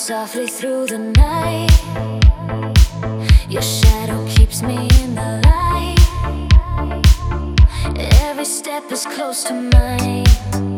softly through the night. Your shadow keeps me in the light. Every step is close to mine.